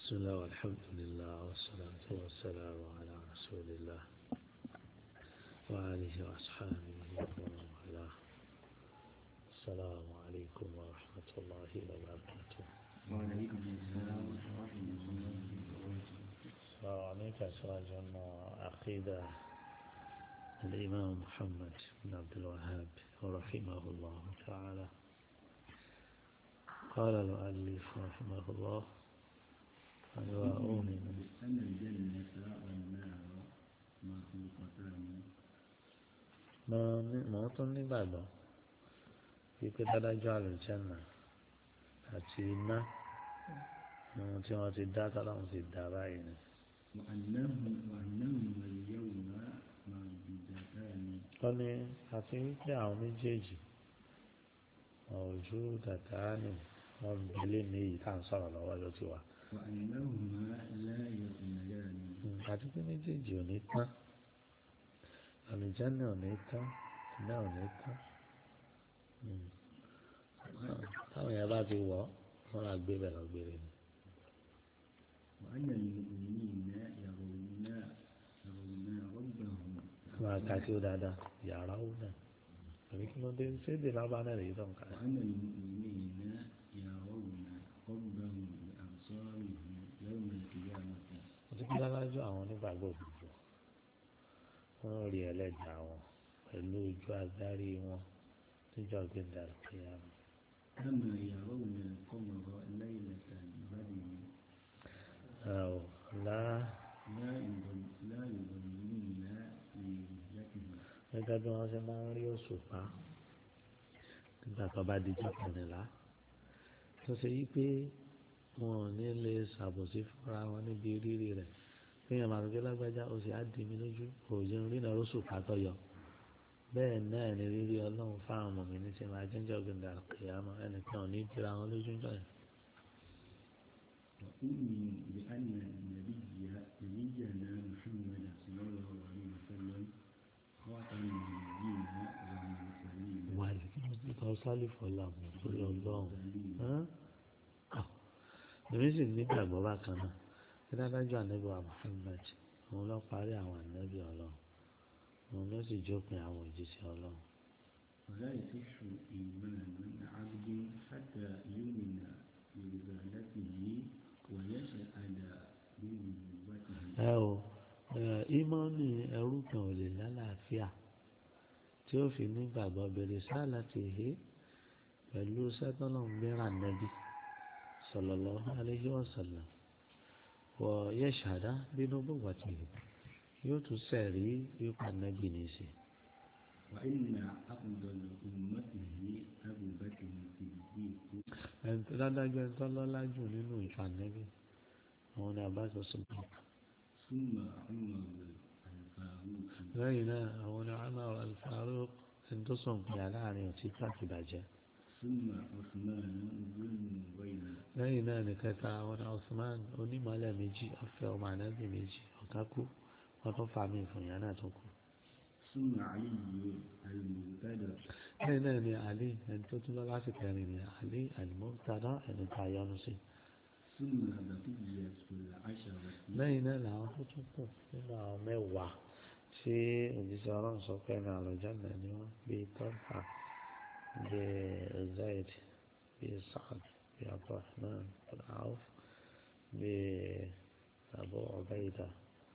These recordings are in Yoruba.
بسم الله والحمد لله والصلاة والسلام على رسول الله وآله وأصحابه ومن والاه. السلام عليكم ورحمة الله وبركاته. وعليكم السلام ورحمة الله وبركاته. وعليك سراج عقيدة الإمام محمد بن عبد الوهاب رحمه الله تعالى. قال المؤلف رحمه الله: وأؤمن أن الجنة والنار مخلوقتان. mo tún nígbàgbọ́ wípé dádájọ́ àlùjánnà àti iná ohun tí wọ́n ti dá tọ́lọ́run ti dá báyìí ni. وأنهما اليوم موجودتان. wọ́n ní àti wípé àwọn méjèèjì ọ̀jú dàda ni wọ́n ń belé ní èyí tá à ń sọ̀rọ̀ lọ́wọ́ ló ti wà. وأنهما لا يفنيان. àti pé méjèèjì ò ní tán àlùjánnà ò ní tán iná ò ní tán. táwọn yẹn bá ti wọ̀ wọ́n á gbé bẹ̀ lọ́gbére ni. وأن المؤمنين يرون ربهم. máa ka kí ó dáadáa yàrá ó náà àbí kí ló dé sédè lábá náà lè tó nǹkan. وأن المؤمنين يرون ربهم بأبصارهم يوم القيامة. àti kí dájú àwọn onígbàgbọ́ òdodo wọ́n rí ẹlẹ́dàá wọn pẹ̀lú ojú agbárí wọn níjọ́ gbẹ̀dà kíyámà. كما يرون القمر ليلة البدر. لا لا يظنون لرؤيته. gẹ́gẹ́ bí wọ́n ṣe máa ń rí òṣùpá nígbà tó bá dijọ́ kẹrìnlá tó ṣe yí pé wọn ò ní lè ṣàbòsí fúnra wọn níbi rírì rẹ̀ fíyàn máa gbé lágbájá ó sì á dì mí lójú òòjì ń rìnà òṣùpá tó yọ bẹ́ẹ̀ náà ni rírí ọlọ́run fáwọn ọmọ mi ní ṣe máa jẹ́jọ́ gbẹ̀dà kìyàmá ẹnìkan ò ní dira wọn lójú jọ yẹn. وأؤمن بأن نبينا محمد صلى الله عليه وسلم خاتم النبيين والمرسلين. wàlíkì sálì fọlá mọ̀ lórí ọlọ́run èmi sì nígbàgbọ́ bákan náà kí dádájọ́ ànábì wa Muhammad òun ló parí àwọn ànábì ọlọ́run òun ló sì jópin àwọn òjíṣẹ́ ọlọ́run. ولا يصح إيمان عبد حتى يؤمن برسالته ويشهد بنبوته. ìmọ̀ọ́nì ẹrú kan ò lè lálàáfíà tí ó fi nígbàgbọ́ bẹ̀rẹ̀ risalatihi pẹ̀lú sẹ́tọ́nà mìíràn nàbí sallallahu alayhi wa sallam wa yashhada binubuwwatihi yóò tún sẹ̀rí ipa nàbí ní í ṣe. وإن أفضل أمته أبو بكر الصديق. dádájọ́ ẹni tó lọ́lá jù nínú ìfà nàbí àwọn ni Abubakar Siddiq. ثم عمر الفاروق. lẹ́yìn náà àwọn ni Umar al-Faruq ẹni tó sọ̀n pé aláàárín ọtí káàkiri bàjẹ́. ثم عثمان بن نورين. lẹ́yìn náà ní kẹta àwọn ni Usman onímọ̀lẹ́ méjì ọ̀fẹ́ ọmọ ànábì méjì ọ̀ká kú wọ́n tún fa mi fún ìyá náà tó kú. ثم علي المرتضى. lẹ́yìn náà ni Ali ẹni tó tún lọ láti kẹrin ni Ali al-Murtada ẹni tá a yọnu sí. ثم بقية العشرة. lẹ́yìn náà làwọn tó tún kù nínú àwọn mẹ́wàá tí òjíṣẹ́ ọlọ́run sọ pé ní àlùjánnà ni wọ́n bíi Talha bíi Zayd bíi Sa'd bíi Abdurrahman bin Awf bíi Abu Ubayda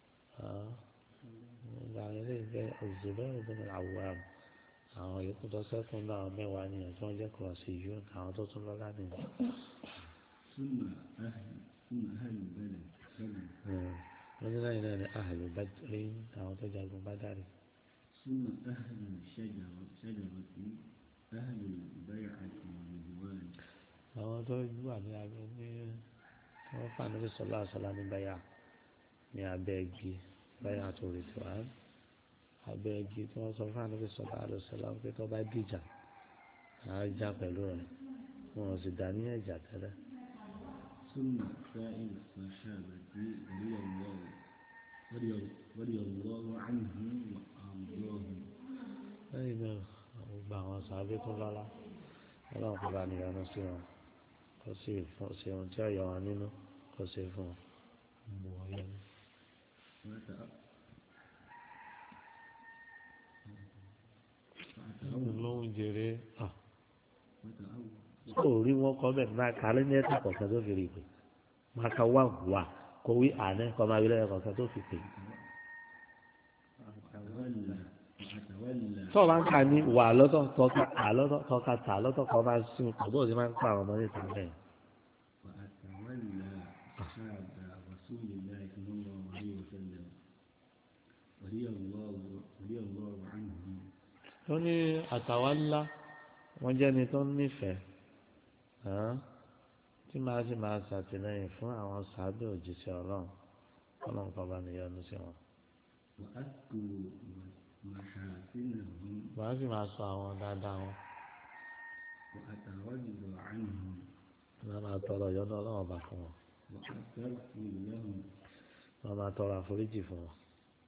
àwọn ilé ìgbẹ́ Az-Zubayr bin al-Awwam àwọn yòókù tó sẹ́kùn náà mẹ́wàá nìyẹn tí wọ́n jẹ́ Qurashiyyun àwọn tó tún lọ́lá nìyẹn. ثم أهل البلد. wọ́n ní lẹ́yìn náà ni Ahlu Badrin àwọn tó jagun Badari. ثم أهل الشجرة أهل البيعة والرضوان. àwọn tó wà ní abẹ́ ní wọ́n fà níbi sọlá àṣọlá ní báyà ní abẹ́ igi báyà tó rí tó wá abẹ́ igi tí wọ́n sọ fún níbi sọlá àṣọlá pé tó bá dìjà á já pẹ̀lú rẹ̀ wọn ò sì dá ní ẹ̀jà tẹ́lẹ̀. ثم سائر الصحابة رضي الله عنهم وأرضاهم. lẹ́yìn náà gbogbo àwọn sàábé tó lọ́lá ọlọ́run kò bá nìyànjú sí wọn kó sì ṣe ohun tí ó yọ wọn nínú kó kó ṣe fún mú ọ yẹn. lóhùn jèrè ó rí wọn kọ bẹ́ẹ̀ máa kà á lé ní ẹ̀ka kọ̀ọ̀kan tó fi rí i pé máa ka wà kó wí àná kọ́ máa wí lẹ́yìn kọ̀ọ̀kan tó fi pè é. tọ́ ọ máa ń kà ní wà lọ́tọ̀ tọ́ka àlọ́tọ̀ tọ́ka tà lọ́tọ̀ kọ́ máa sún kò bó ti máa ń pa àwọn ọmọ níta bẹ́ẹ̀. ó ní àtàwọn ńlá wọ́n jẹ́ ni tó ń nífẹ̀ẹ́ tí màá sì máa ṣàtìlẹ́yìn fún àwọn sàábẹ̀ òjíṣẹ́ ọlọ́run ọlọ́run kọ́ bá níyọnu sí wọn. màá sì máa sọ àwọn dáadáa wọn. màá máa tọrọ ìyọ́nú ọlọ́run ọba fún wọn. màá máa tọrọ àforíjì fún wọn.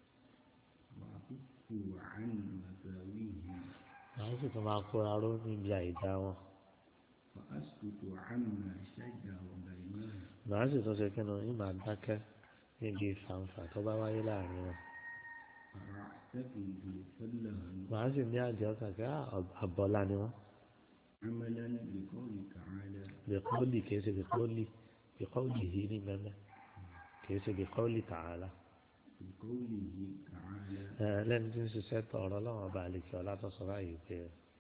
màá sì tún máa kóra ró níbi àìdá wọn. màá sì tún ṣe kí ni yín máa dákẹ́ níbi ìfàǹfà tó bá wáyé láàrin wọn. màá sì ní àjẹ́ ọkàn kí àbọ̀là ni wọ́n. bìkọ́lì kìí ṣe bìkọ́lì yìí ní gbẹ́mẹ́ kìí ṣe bìkọ́lì tààlà. lẹ́nu tí ń ṣiṣẹ́ tọ̀ ọ̀rọ̀ lọ́wọ́ ọba àlekí ọlá tó sọ báyìí pé.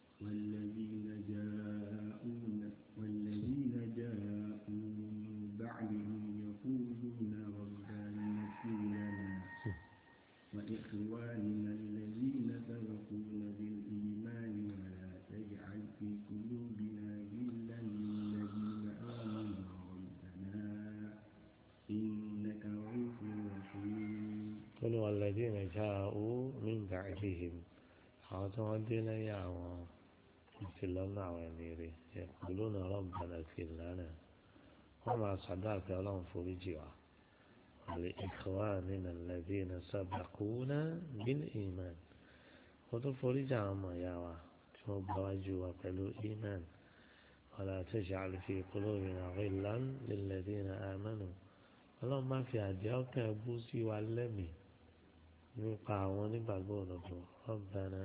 والذين جاءوا بعدهم يقولون ربنا اغفر لنا وإخواننا الذين سبقونا بالإيمان ولا تجعل في قلوبنا غلا للذين آمنوا ربنا إنك رؤوف رحيم. قل والذين جاءوا من بعدهم هذا دين يا في الله وعنيري يقولون ربنا اغفر لنا وما صداك لهم فرجوا ولإخواننا الذين سبقونا بالإيمان وتفرج عما يوا تبواجوا وقالوا إيمان ولا تجعل في قلوبنا غلا للذين آمنوا اللهم ما في أديوك أبوسي واللمي نقاوني بقولك ربنا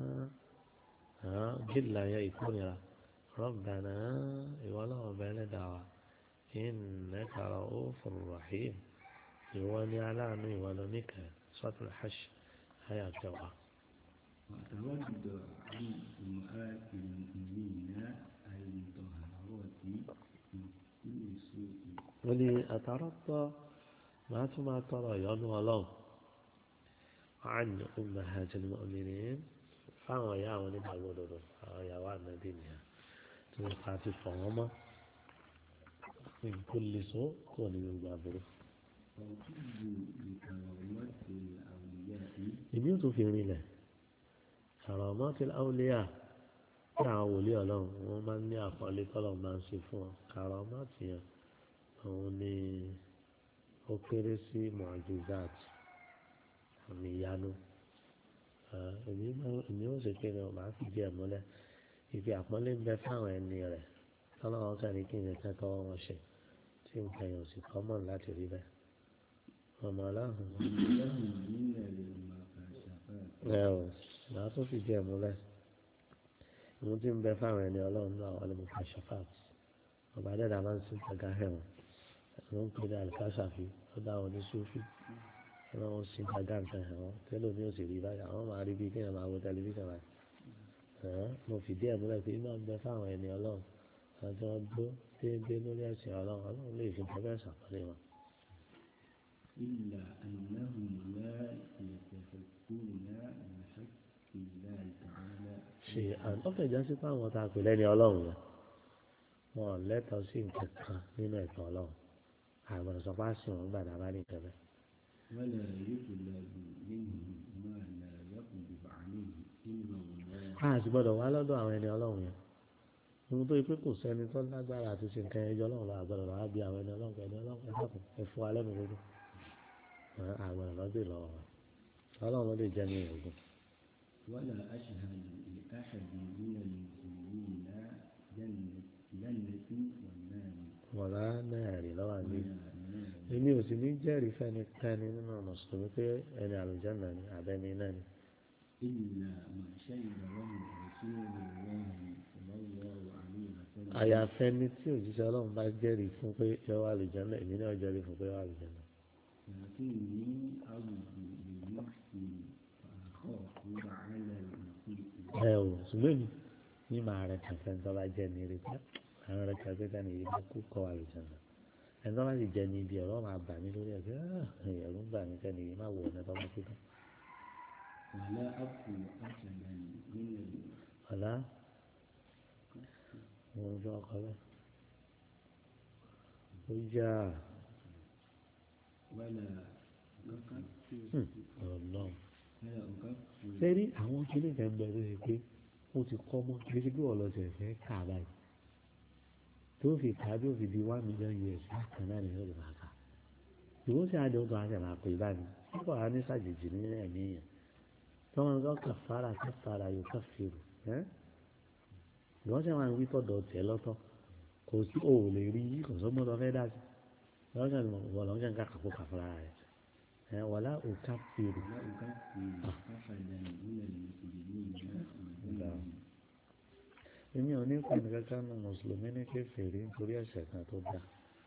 جل يا إخواننا ربنا ولا بين دعوة إنك رؤوف رحيم يواني على أنه ولنك صوت الحش هيا الجواب. وتود عن أمهات المؤمنين المطهرات من كل سوء. ولي أترضى ما ترى ينوى الله عن أمهات المؤمنين fáwọn ìyá àwọn onígbàgbọ́ òdodo àwọn ìyàwó ànábì nìyà tí wọ́n pa ti fọ̀ wọ́n mọ́ nǹkan lè so kó ní gbogbo àbúrò. ìbí tó fi rinlẹ̀ karamatil awliya tí àwọn wòlíì ọlọ́run wọ́n máa ń ní àpọ́nlé tọ́lọ́run máa ń ṣe fún wọn karamati yẹn òun ni ó kéré sí mu'jizat àmì ìyanu. èmi ó ṣe pé màá fi díẹ̀ múlẹ̀ ibi àpọ́nlé ń bẹ fáwọn ẹni rẹ̀ tọ́lọ́wọ́ kàní kí ni ká tọ́wọ́ wọn ṣe tí nǹkan yẹn ò sì kọ́ mọ̀ láti rí bẹ́ẹ̀. ọmọ aláhùn màá tún fi díẹ̀ múlẹ̀ ìwọ́n tí ń bẹ fáwọn ẹni ọlọ́run náà wọlé mo fà ṣàfàt ọba dẹ́dà máa ń sin kàgá hẹ̀wọ̀n ló ń pè ní àlùkáṣàfi ó dá wọn ní sófì wọ́n sì ń gbàgbà nǹkan ẹ̀wọ̀n tẹ́lẹ̀ ní òsì rí báyìí àwọn máa rí bí kéèyàn máa wo tẹlifíṣàn báyìí mo fìdí ẹ̀ múlẹ̀ pé iná ń bẹ fáwọn ẹni ọlọ́run àti wọn dó déédéé lórí ẹ̀sìn ọlọ́run lè fi bẹ́ẹ̀ ṣàkọlé wọn. إلا أنهم لا يتفكرون بحق الله تعالى. ṣe àtọ́kẹ̀ já sí pé àwọn tá a pè lẹ́ni ọlọ́run yẹn wọn lẹ́tọ̀ọ́ sí nǹkan kan nínú ẹ̀tọ́ ọlọ́run àgbọ̀dọ̀ sọ pé àṣì wọn gbàdá bá ní ìtẹ́lẹ̀. ولا يطلب منهم ما لا يقدر عليه إلا الله. a sì gbọ́dọ̀ wá lọ́dọ̀ àwọn ẹni ọlọ́run yẹn ohun tó yẹ pé kò sẹ́ni tó lágbára àti ṣe nǹkan ẹjọ́ ọlọ́run bá gbọ́dọ̀ wá bí àwọn ẹni ọlọ́run ẹ̀dọ́kùn ẹ̀fọ́ alẹ́ mi lójú àgbọ̀dọ̀ lọ́dọ̀ lọ́wọ́ ọlọ́run ló lè jẹ́ ní ìrògùn. ولا أشهد لأحد من المسلمين جنة والنار. ولا نار لو عندي èmi ò sì ní jẹ́rìí fẹ́nikẹ́ni nínú mùsùlùmí pé ẹni àlùjánnà ni àbẹ́ni náà ni. إلا ما شهد له رسول الله صلى الله عليه وسلم. àyàfẹ́ ni tí òjíṣẹ́ ọlọ́run bá jẹ́rìí fún pé yọ wà àlùjánnà èmi náà jẹ́rìí fún pé yọ wà àlùjánnà. لكني أرجو لنفسي فأخاف على المسيء. ẹ ò ṣùgbọ́n mi ní màá rẹ kàfẹ́ ní tó bá jẹ́ ní rí pé àwọn rẹ kàfẹ́ tani yìí bá kú kọ́ àlùjánnà ẹni tó bá sì jẹ́ ní ibi ọ̀rọ̀ máa bà mí lórí ẹ̀ pé ẹ̀rù ń bà mí kẹ́ni yìí má wọ ọ̀nà tó bá kú tán. ولا أبقي أحدا من ọ̀la wọn fi ọkọ bẹ́ẹ̀ ó yá ولا ọ̀nà ولا أكفر. sẹ́rí àwọn kíní kan bẹ tó ṣe pé ó ti kọ́ mọ́ kí ṣe pé ọ̀lọ́sẹ̀ fẹ́ kà báyìí tó fi kà bí ó fi di 1 million years bákan náà ni yóò lè máa kà ìwọ́n sì àjọ tó àṣẹ máa pè báyìí nígbà wà ní sàjèjì ní ẹ̀mí yẹn tí wọ́n gbọ́ kàfàrà yóò kàfìrù ìwọ́n sì máa ń wí tọ̀dọ̀ tẹ̀ lọ́tọ̀ kò sí o ò lè rí yí kò sọ́gbọ́n tó fẹ́ dá sí wọ́n kàn wọ́n lọ́n kàn kàkó kàfàrà rẹ̀ wọ́lá ò kàfìrù. ولا أكفر أحدا من المسلمين. èmi ò ní pẹ̀lú kankan nù mùsùlùmí ní kèfèrí nítorí ẹ̀ṣẹ̀ kan tó dá.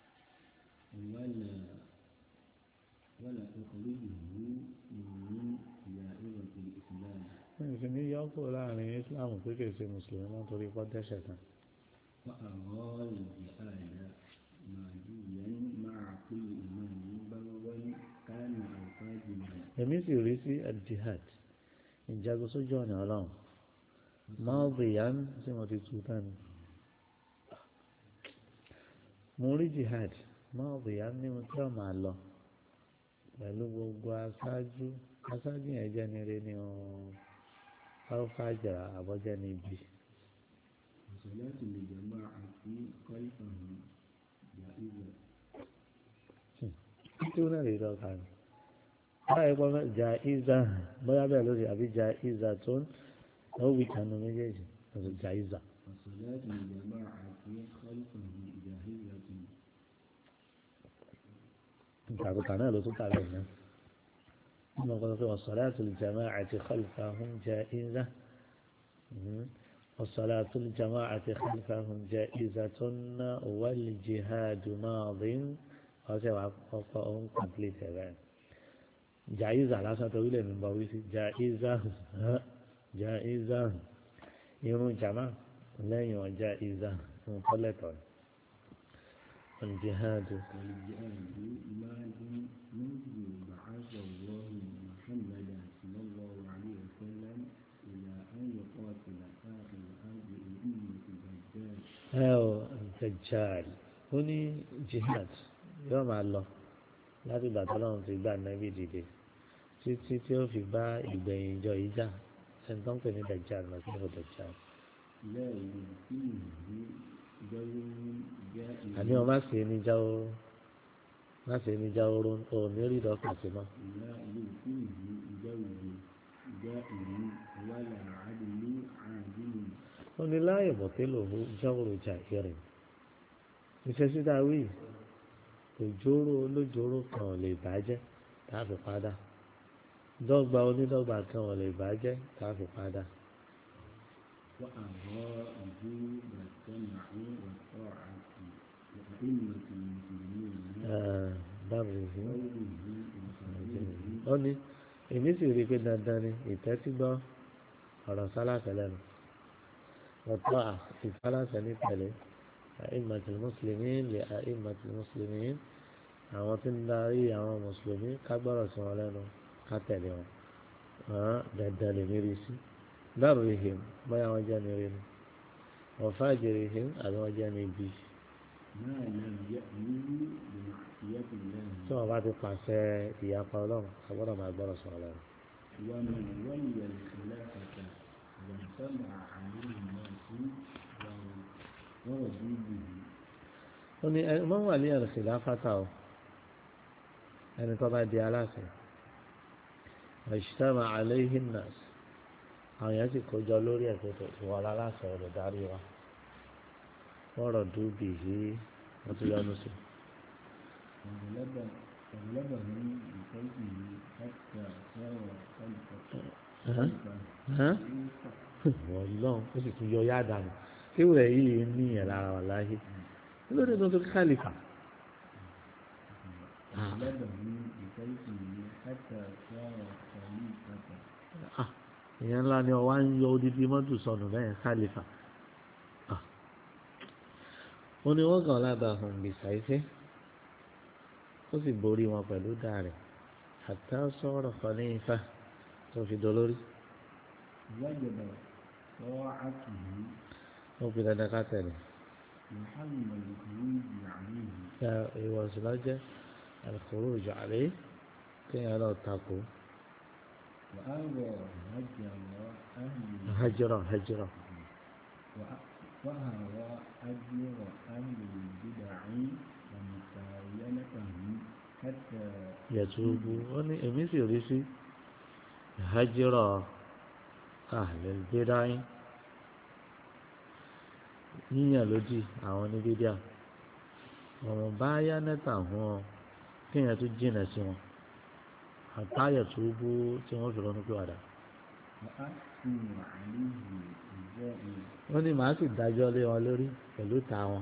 ولا أخرجه من دائرة الإسلام. mi ò sì ní yọ kó láàrin islam pé kìí ṣe mùsùlùmí náà torí pọ́ dẹ́ṣẹ̀ kan. وأرى الجهاد ماديا مع كل إمام برا كان أو فاجرا. èmi sì rí sí al-jihad ìjagun sójú ọ̀nà ọlọ́run mọ́ọ̀bìyàn tí mo ti tu tán ni. mo rí jihad mọ́ọ̀bìyàn ní mo tí ò máa lọ pẹ̀lú gbogbo aṣáájú yẹn jẹ́ ní ire ní ọ̀fàjà àbọ̀jẹ́ ní ibi. وصلاة الجماعة خلفهم جائزة. tí ó náà lè lọ kàn báyìí pọ́n jà ìzà bóyá bẹ́ẹ̀ lórí àbí jà ìzà tó ń lọ́wọ́ wí kànú méjèèjì lọ́sọ̀ jà ìzà. وصلاة الجماعة خلفهم جائزة. ìtàkùtà náà ló tún kà lẹ́yìn náà. ثم قال والصلاة الجماعة خلفهم جائزة والصلاة الجماعة خلفهم جائزة والجهاد ماض أو كمبليت جائزة على أساس طويلة من بويسي جائزة يوم جماعة لا يوم جائزة مطلقة الجهاد ماض منذ بعث الله محمدا صلى الله عليه وسلم إلى أن يقاتل آخر هذه الأمة الدجال. الدجال هني جهاد يوم الله láti ìgbà tọ́lọ́run ti gbà nẹ́bí dìde títí tí ó fi bá ìgbẹ̀yìn ìjọ yìí jà ẹni tó ń pè ní dajjal lọ́sí ìfọ̀ dajjal. àní ọ má ṣe ní jáwóró má ṣe ní jáwóró ò ní rí dọ́kà sí mọ́. ó ní láàyè bọ̀tẹ́lò jáwóró jà irin iṣẹ́ sí dáwì òjòrò olójòrò kan ò lè bàjẹ́ káfí padà dọ́gba onídọ́gba kan ò lè bàjẹ́ káfí padà. ó ní èmi sì rí i pé dandan ni ìtẹ́tígbọ́ ọ̀rọ̀ sálàsẹ̀ lẹ́nu ọ̀tọ́ ìfálàsẹ̀ ní tẹ̀lé أئمة المسلمين لأئمة المسلمين àwọn tí ń darí àwọn mùsùlùmí kágbọ́rọ̀ sí wọn lẹ́nu ká tẹ̀lé wọn dandan lè mérí sí dáàbò ìhìn bóyá wọn jẹ́ ní rí ni ọ̀fà ìjẹ̀rẹ̀ ìhìn àbí wọn jẹ́ ní ibi. tí wọn bá ti pàṣẹ ìyapa ọlọ́run agbọ́dọ̀ máa gbọ́rọ̀ sí wọn lẹ́nu. ó ní ẹ mọ́ wà ní ẹ̀rọ̀sìlá fátà o ẹni tó bá di aláṣẹ ìṣítàmà àléhìn náà àwọn èèyàn sì kójọ lórí ẹ̀kọ́ ìwọ̀n aláṣẹ olùdarí wa wọ́n rọ̀ dúbì yìí wọ́n ti yọnu sí فغلبهم بسيفه حتى صار خليفة Ọlọ́run ó sì tún yọ yá dànù kéwù rẹ̀ yìí ní ẹ̀ lára wà láyé lórí tó tó kálífà. ìyẹn ńlá ni ọwọ́ ń yọ odidi mọ́tò sọnù lẹ́yìn kálífà. ó ní wọ́n kàn lábàá hàn gbèsè àìfẹ́ ó sì borí wọn pẹ̀lú dáa rẹ̀ àtà sọ̀rọ̀ kan ní ifá tó fi dolórí. ó fi dandan ká tẹ̀lé. ìwọ̀sùn lọ́jẹ́ الخروج عليه كي لا تقو هجرة وهو أجر أهل البدع ومساينتهم حتى يتوبوا أني أميس يريسي هجر أهل البدع yíyàn lódì àwọn oníbídíà ọmọ báyá nẹta wọn kéèyàn tún jìnà sí wọn àtàyè tó bú tí wọn fi ronú pé wàdà. wọ́n ní màá sì dájọ́ lé wọn lórí pẹ̀lú ta wọn.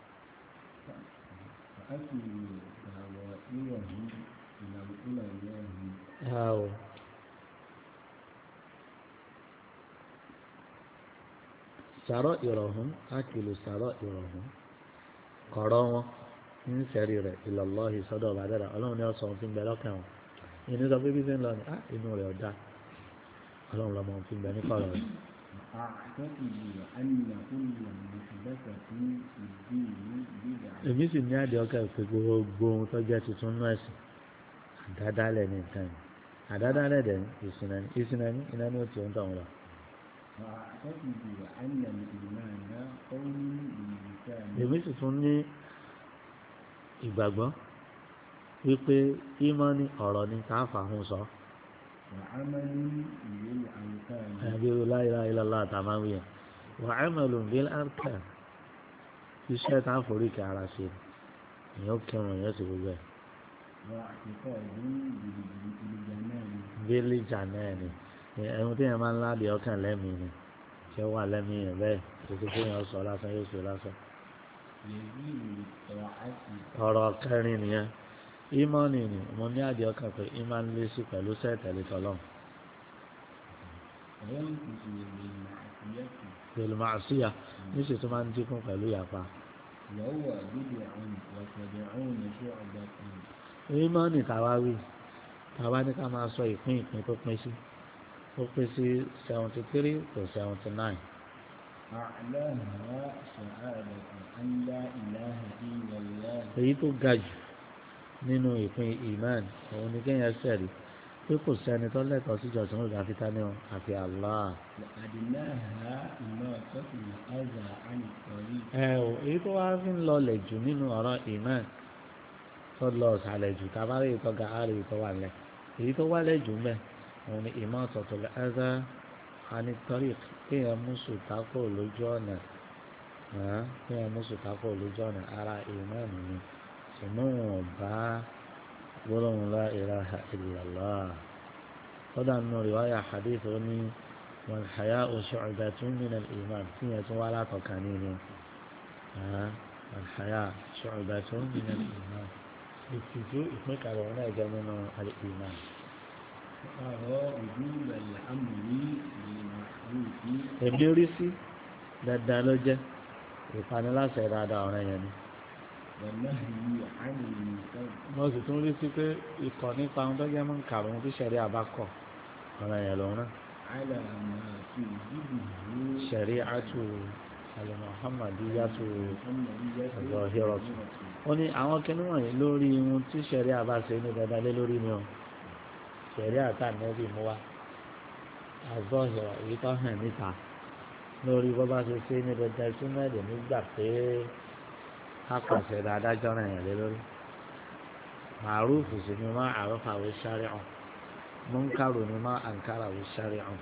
sàrọ̀ ìrọ̀hún ákìlù sàrọ̀ ìrọ̀hún kọ̀rọ̀ wọn ń sẹ́rí rẹ̀ ìlọ́lọ́hì sọ́dọ̀ ọ̀bà dára ọlọ́run ní ọ̀sán tí ń bẹ lọ́kàn wọn inú sọ pé bí ṣe ń lọ ní inú rẹ̀ ọ̀dá ọlọ́run lọ́mọ tí ń bẹ ní kọ̀rọ̀ rẹ̀. èmi sì ní àdé ọkọ̀ ìpè gbogbo ohun tó jẹ́ tuntun náà ẹ̀sìn àdádálẹ̀ ní nǹkan yìí àdádálẹ̀ dẹ̀ ìsìnàní iná ní òtí ohun tọ̀hún lọ. èmi sì tún ní ìgbàgbọ́ wípé ìmánì ọ̀rọ̀ ni ká fàáhùn sọ. ẹbí la ilaha illallah àtàmáwí yẹn wà amalun bil arkan iṣẹ́ tá a forí kí ara ṣe èèyàn kírun èèyàn sì gbogbo ẹ̀. bílí jàǹdà ni ẹ̀hún tí yẹn máa ń láàbì ọkàn lẹ́mìí ni ṣé wà lẹ́mìí yẹn bẹ́ẹ̀ títí tí yẹn sọ lásán yóò sọ lásán. ọ̀rọ̀ kẹrin nìyẹn ìmánì ni mo ní àdìẹ ọkàn pé ìmánì lé sí pẹ̀lú sẹ́ẹ̀tẹ̀lẹ̀ tọ́lọ́. pẹ̀lú màásíyà níṣẹ́ tó máa ń dínkù pẹ̀lú ìyapa. ìmánì tàwa wí tàwa ní ká máa sọ ìpín tó pín sí ó pín sí 73 to 79. èyí tó ga jù nínú ìpín ìmán òun ni kéèyàn sẹ̀rí pé kò sẹ́ni tó lẹ́tọ̀ọ́ sí ìjọsìn òun àfi tani o àfi Allah. èyí tó wá fi ń lọlẹ̀ jù nínú ọ̀rọ̀ ìmán tó lọ sàlẹ̀ jù tábàárì ìtọ́ga àárẹ̀ ìtọ́ wà lẹ̀ èyí tó wálẹ̀ jù mẹ́ òun ni ìmọ̀ tọ̀tọ̀ ẹ̀dá anitọ́rì kéèyàn mú sùtákò lójú ọ̀nà ara ìmán ni ṣùgbọ́n wọn bá gbólóhùn la ilaha illallah. kódà nínú rìwáyà hadith ó ní wal haya'u shu'batun min al-iman tíyẹn tún wá látọ̀kàn nínú wal haya'u shu'batun min al-iman ìtìjú ìpín kàrọ̀ náà jẹ́ nínú al-iman. èmi rí sí dáadáa ló jẹ́ ìpaniláṣẹ dáadáa ọ̀rẹ́ yẹn ni. mo sì tún rí sí pé ikọ̀ nípa ohun tó jẹ́ mọ́ kàrún tí sẹ̀rí àbákọ̀ ọ̀rẹ́ yẹn lòun náà. sẹ̀rí àtù al-muhammadiyatu az-zahiratu. ó ní àwọn kinní wọ̀nyí lórí ohun tí sẹ̀rí àbá ṣe ní dandan lé lórí ni o sẹ̀rí àtànẹ́bì mú wa az-zahira èyí tó hàn níta lórí bó bá ṣe ṣe ní dandan súnmọ́ ẹ̀dẹ̀ nígbà pé akọ̀ṣe dáadájọ́ rẹ̀ yẹn lé lórí màrúfù sí ni má àrùfà wí ṣárí'ù múnkàrù ni má àǹkàrà wí ṣárí'ù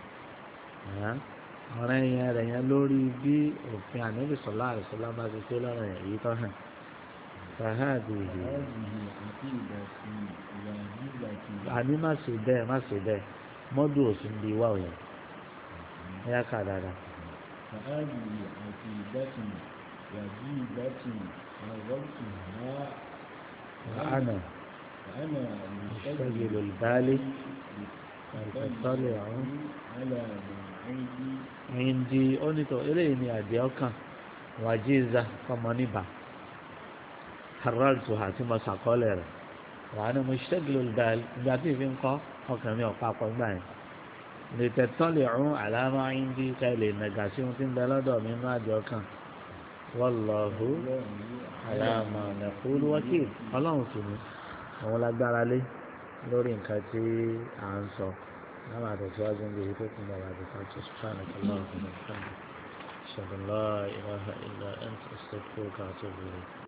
ọ̀rẹ́ yẹn rẹ̀ yẹn lórí bí òfin Ànábì sallallahu alaihi wasallam bá ṣe ṣe lọ́rọ̀ yẹn èyí tó hàn فهذه هذه عقيدة واجبة àní má ṣe bẹ́ẹ̀ má ṣe bẹ́ẹ̀ mọ́dù òsì ń bi wá òyìn ẹ̀yà kà dáadáa. فهذه عقيدة واجبة عرفتها وأنا وأنا مشتغل البال مطلع على ما عندي عندي أنتو إليني أديوكا وجيزة فمانيبا حررتها ثم سقالر وأنا مشتغل البال جاتي في مقا وكمي وقاقا معي لتطلعوا على ما عندي كالي نقاسيون تنبلدو من أديوكا والله على ما نقول وكيل الله سبحانه àwọn lágbára lé lórí nǹkan tí à ń sọ láwọn àtẹ̀síwájú ń bèèrè tó kún bàbá àti fàájì sùpàánù kọlá ọ̀gbìn ọ̀gbìn ṣàbùlá ìlàhà ìlà ẹ̀ ń tẹ̀síwájú ká tó bèèrè.